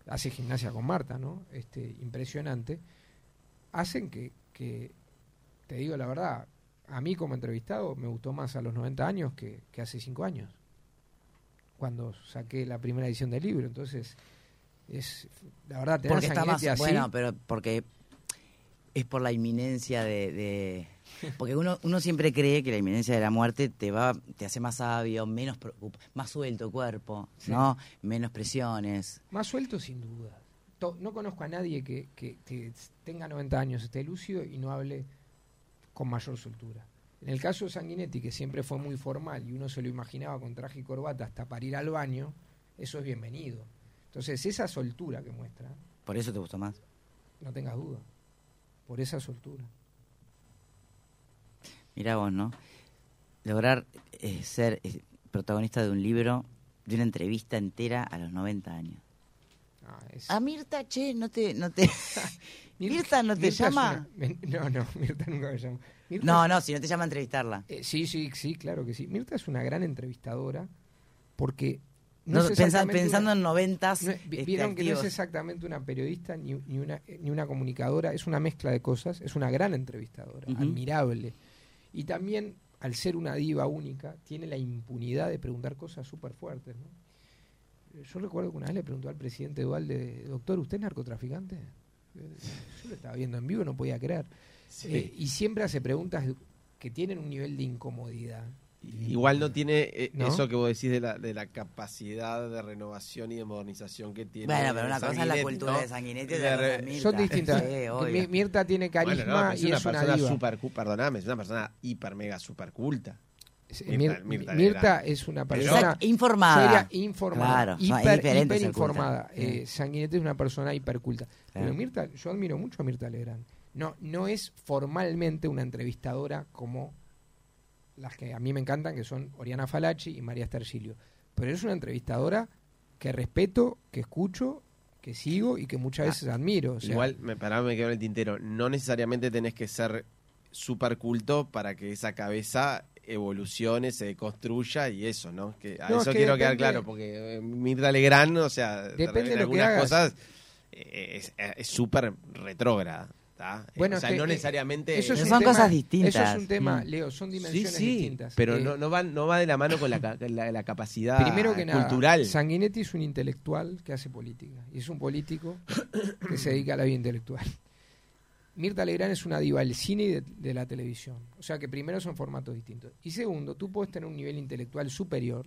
hace gimnasia con Marta, ¿no? Este, impresionante, hacen que, que, te digo la verdad, a mí como entrevistado me gustó más a los noventa años que, que hace cinco años, cuando saqué la primera edición del libro. Entonces, es la verdad, tener porque está más, así, bueno, pero porque es por la inminencia de... de porque uno uno siempre cree que la inminencia de la muerte te va te hace más sabio, menos preocup- más suelto el cuerpo, sí. ¿no? Menos presiones. Más suelto sin duda. To- no conozco a nadie que, que, que tenga noventa años, esté lúcido y no hable con mayor soltura. En el caso de Sanguinetti, que siempre fue muy formal y uno se lo imaginaba con traje y corbata hasta para ir al baño, eso es bienvenido. Entonces, esa soltura que muestra, ¿Por eso te gustó más? no tengas duda, por esa soltura. Mirá vos, ¿no? Lograr eh, ser eh, protagonista de un libro, de una entrevista entera a los noventa años. Ah, es- A Mirta, che, no te... No te... Mirta, ¿no te Mirta es llama? una- no, no, Mirta nunca me llama. Mirta No, es- no, si no te llama a entrevistarla. eh, sí, sí, sí, claro que sí. Mirta es una gran entrevistadora porque... No, es pensa- exactamente pensando una- en noventas No, vi- este, vieron que no es activos. exactamente una periodista ni, ni una ni una comunicadora, es una mezcla de cosas, es una gran entrevistadora, Ujú. admirable. Y también, al ser una diva única, tiene la impunidad de preguntar cosas súper fuertes, ¿no? Yo recuerdo que una vez le preguntó al presidente Dualde, doctor, ¿usted es narcotraficante? Eh, Yo lo estaba viendo en vivo, no podía creer. Sí. Eh, y siempre hace preguntas que tienen un nivel de incomodidad. Igual no tiene eh, ¿No? eso que vos decís de la, de la capacidad de renovación y de modernización que tiene. Bueno, pero una cosa es la Sanguinetti, cultura ¿no? de Sanguinetti y De otra cosa re- es Mirta. Son distintas. Sí, obvio. Mi- Mirta tiene carisma Bueno, no, pero y una es una persona diva. super, cu- perdoname, es una persona hiper mega super culta. Sí, Mirta- Mir- Mirta Mirta, Legrand. es una Pero- persona Exacto, informada. seria, informada, Claro, es hiper, diferente hiper ser culta. informada. Sí. Eh, Sanguinetti es una persona hiperculta. Claro. Pero Mirta, yo admiro mucho a Mirta Legrand. No, no es formalmente una entrevistadora como las que a mí me encantan, que son Oriana Falachi y María Esther Gilio. Pero es una entrevistadora que respeto, que escucho, que sigo y que muchas Ah, veces admiro. O sea, Igual, me, pará, me quedo en el tintero. No necesariamente tenés que ser super culto para que esa cabeza evolucione, se construya y eso, ¿no? Que a No, es eso que quiero quedar depende- claro, porque eh, Mirta Legrand, o sea, Depende en de lo que algunas hagas. cosas eh, es es súper retrógrada. ¿tá? Eh, Bueno, o sea, es que, no eh, necesariamente. eso es Pero un son tema- cosas distintas. Eso es un tema, Mm. Leo, son Sí, dimensiones sí, distintas. pero Eh, no, no, va, no va de la mano con la, ca- la, la capacidad Primero que nada, cultural. Sanguinetti es un intelectual que hace política y es un político que se dedica a la vida intelectual. Mirta Legrand es una diva del cine y de, de la televisión. O sea que primero son formatos distintos. Y segundo, tú puedes tener un nivel intelectual superior,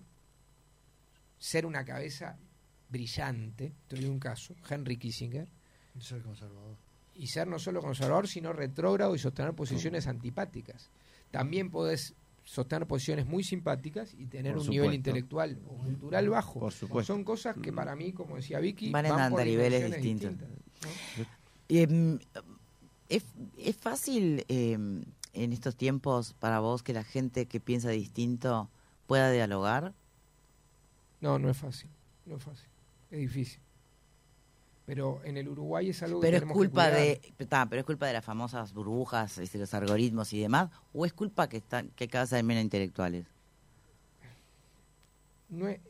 ser una cabeza brillante, te doy un caso, Henry Kissinger, Yo soy conservador. y ser no solo conservador, sino retrógrado y sostener posiciones antipáticas. También podés sostener posiciones muy simpáticas y tener Por un nivel supuesto. intelectual o cultural bajo. Por supuesto. Son cosas que para mí, como decía Vicky, Van en van por niveles dimensiones distintos. ¿no? Eh, ¿es, es fácil eh, en estos tiempos para vos que la gente que piensa distinto pueda dialogar? No, no es fácil. No es fácil. Es difícil. Pero en el Uruguay es algo que Pero es tenemos que culpa cuidar. de, ta, pero es culpa de las famosas burbujas, este, los algoritmos y demás, o es culpa que están que cada vez hay menos intelectuales. No es,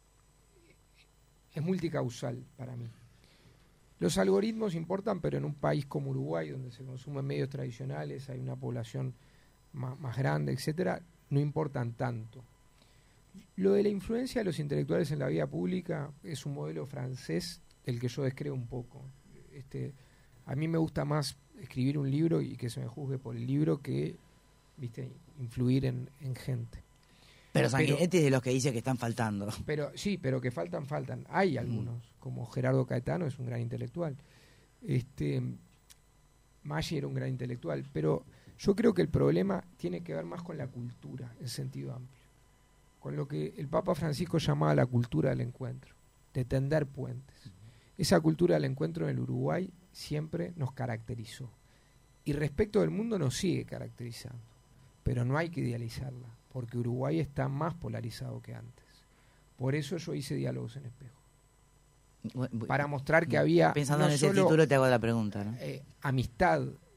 es multicausal para mí. Los algoritmos importan, pero en un país como Uruguay, donde se consumen medios tradicionales, hay una población más, más grande, etcétera, no importan tanto. Lo de la influencia de los intelectuales en la vida pública es un modelo francés del que yo descreo un poco. Este, a mí me gusta más escribir un libro y que se me juzgue por el libro que, viste, influir en, en gente. Pero Pero- Sanguinetti es de los que dice que están faltando. Pero sí, pero que faltan, faltan. Hay algunos, como Gerardo Caetano es un gran intelectual. Este, Maggi era un gran intelectual, pero yo creo que el problema tiene que ver más con la cultura, en sentido amplio. Con lo que el Papa Francisco llamaba la cultura del encuentro, de tender puentes. Esa cultura del encuentro en el Uruguay siempre nos caracterizó. Y respecto del mundo nos sigue caracterizando. Pero no hay que idealizarla, porque Uruguay está más polarizado que antes. Por eso yo hice Diálogos en Espejo. Para mostrar que había Pensando no en ese solo, título te hago la pregunta, ¿no? eh, amistad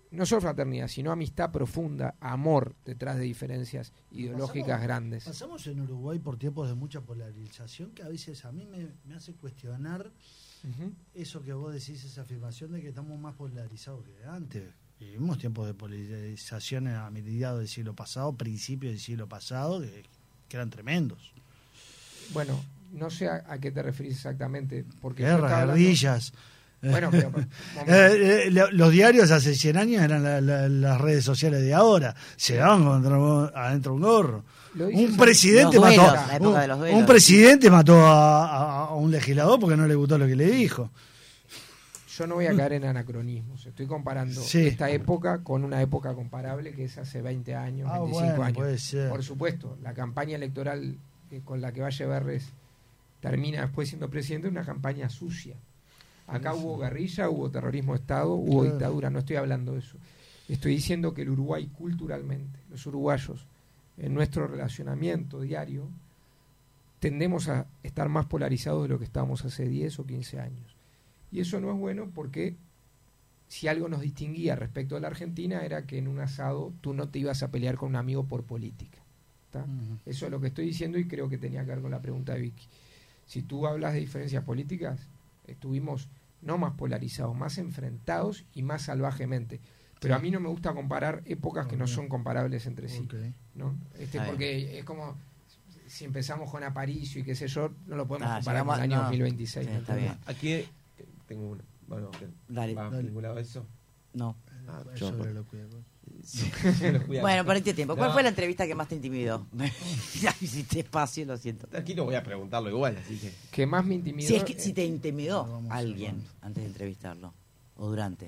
no solo fraternidad, sino amistad profunda, amor detrás de diferencias ideológicas Pasamos- grandes. Pasamos en Uruguay por tiempos de mucha polarización que a veces a mí me, me hace cuestionar Ujú. eso que vos decís, esa afirmación de que estamos más polarizados que antes. Vivimos tiempos de polarización a mediados del siglo pasado, principios del siglo pasado, que, que eran tremendos. Bueno, no sé a, a qué te referís exactamente. Porque yo Guerras, estaba hablando- guerrillas. Bueno, pero, momento. Eh, eh, lo- los diarios hace cien años eran la- la- las redes sociales de ahora. Se daban contra un- adentro un gorro. Lo dices Un en- presidente Los mató, duelos, la época un, de los duelos. un presidente mató a, a- a un legislador porque no le gustó lo que le dijo. Yo no voy a caer en anacronismos. Estoy comparando Sí. esta época con una época comparable que es hace veinte años, Ah, veinticinco bueno, años. puede ser. Por supuesto, la campaña electoral eh, con la que Valle Berres termina después siendo presidente es una campaña sucia. Acá hubo guerrilla, hubo terrorismo de Estado, hubo Claro. dictadura. No estoy hablando de eso. Estoy diciendo que el Uruguay culturalmente, los uruguayos, en nuestro relacionamiento diario, tendemos a estar más polarizados de lo que estábamos hace diez o quince años. Y eso no es bueno porque si algo nos distinguía respecto a la Argentina era que en un asado tú no te ibas a pelear con un amigo por política. ¿Está? Ujú. Eso es lo que estoy diciendo y creo que tenía que ver con la pregunta de Vicky. Si tú hablas de diferencias políticas, estuvimos no más polarizados, más enfrentados y más salvajemente. Pero a mí no me gusta comparar épocas que no Ok. son comparables entre sí. Ok. ¿No? Este, Está porque es como si empezamos con Aparicio y qué sé yo, no lo podemos Ah, comparar llegamos con a- el año no. dos mil veintiséis. Sí, ¿me está entendés? bien. Aquí eh, tengo una. Bueno, que- Dale. ¿va Dale. vinculado a eso? No. Ah, Eso yo- de lo cuidado. Lo cuidaba. Bueno, perdiste tiempo. ¿Cuál No. fue la entrevista que más te intimidó? Ya hiciste espacio, lo siento. Aquí no voy a preguntarlo igual, así que. Que más me intimidó. Si, es que, eh, si te intimidó Vamos alguien cerrando. antes de entrevistarlo o durante.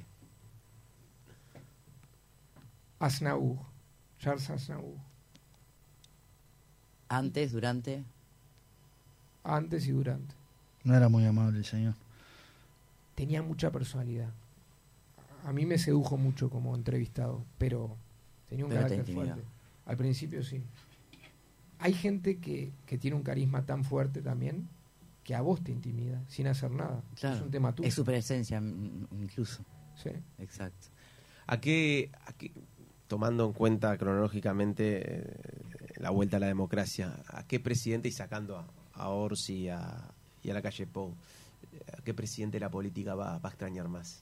Aznavour, Charles Aznavour. Antes, durante. Antes y durante. No era muy amable el señor. Tenía mucha personalidad. A mí me sedujo mucho como entrevistado, pero tenía un Pero te carácter intimidó. fuerte. Al principio sí. Hay gente que, que tiene un carisma tan fuerte también que a vos te intimida sin hacer nada. Claro. Es un tema tuyo. Es su presencia, mm, incluso. Sí. Exacto. ¿A qué, a qué- tomando en cuenta cronológicamente eh, la vuelta a la democracia, a qué presidente, y sacando a, a Orsi y a, y a la calle Pou, a qué presidente la política va, va a extrañar más?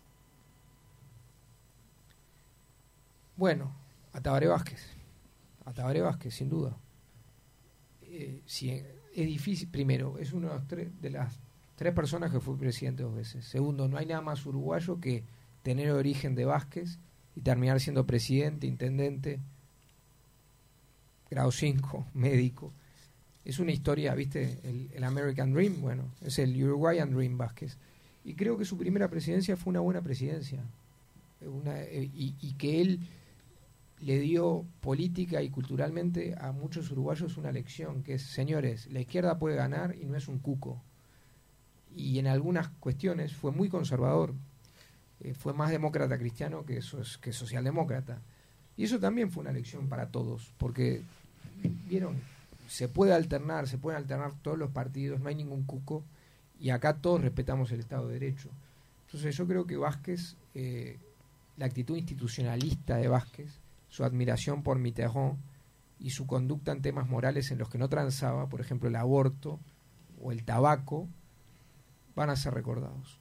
Bueno, a Tabaré Vázquez. A Tabaré Vázquez, sin duda. Eh, sí, es difícil. Primero, es uno de, los tres, de las tres personas que fue presidente dos veces. Segundo, no hay nada más uruguayo que tener origen de Vázquez y terminar siendo presidente, intendente, grado cinco, médico. Es una historia, ¿viste? El, el American Dream, bueno, es el Uruguayan Dream Vázquez. Y creo que su primera presidencia fue una buena presidencia. Una, eh, y, y que él le dio política y culturalmente a muchos uruguayos una lección, que es, señores, la izquierda puede ganar y no es un cuco. Y en algunas cuestiones fue muy conservador. Eh, fue más demócrata cristiano que, so, que socialdemócrata. Y eso también fue una lección para todos, porque, vieron, se puede alternar, se pueden alternar todos los partidos, no hay ningún cuco, y acá todos respetamos el Estado de Derecho. Entonces yo creo que Vázquez, eh, la actitud institucionalista de Vázquez, su admiración por Mitterrand y su conducta en temas morales en los que no transaba, por ejemplo el aborto o el tabaco, van a ser recordados.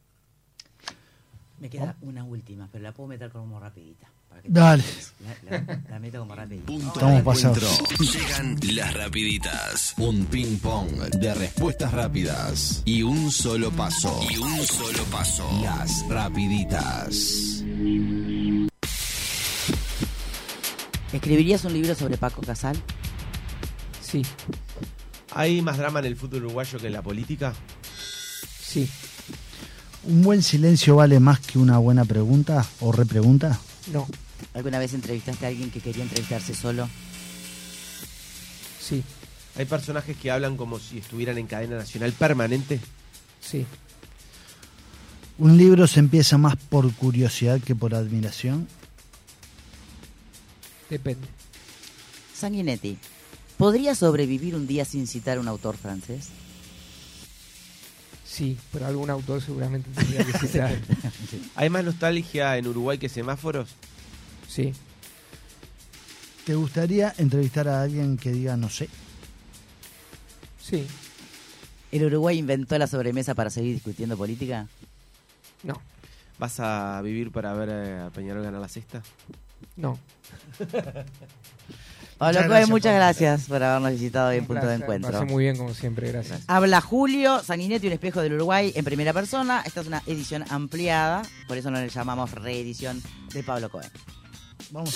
Me queda una última, pero la puedo meter como rapidita. para que- Dale. La, la- la meto como rapidita. Punto Estamos de encuentro. pasados. Llegan las rapiditas. Un ping pong de respuestas rápidas. Y un solo paso. Y un solo paso. Las rapiditas. ¿Escribirías un libro sobre Paco Casal? Sí, ¿Hay más drama en el fútbol uruguayo que en la política? sí, ¿Un buen silencio vale más que una buena pregunta o repregunta? no, ¿Alguna vez entrevistaste a alguien que quería entrevistarse solo? sí, ¿Hay personajes que hablan como si estuvieran en cadena nacional permanente? sí. ¿Un libro se empieza más por curiosidad que por admiración? Depende. Sanguinetti, ¿podría sobrevivir un día sin citar a un autor francés? Sí, pero algún autor seguramente tendría que citar. ¿Hay más nostalgia en Uruguay que semáforos? Sí. ¿Te gustaría entrevistar a alguien que diga no sé? Sí. ¿El Uruguay inventó la sobremesa para seguir discutiendo política? No. ¿Vas a vivir para ver a Peñarol ganar la sexta? No. Pablo Cohen, gracias, muchas Pablo. gracias por habernos visitado hoy en Un Punto de placer, Encuentro. pasé muy bien como siempre, gracias. Habla Julio Sanguinetti, un espejo del Uruguay en primera persona. Esta es una edición ampliada, por eso no le llamamos reedición de Pablo Cohen. Vamos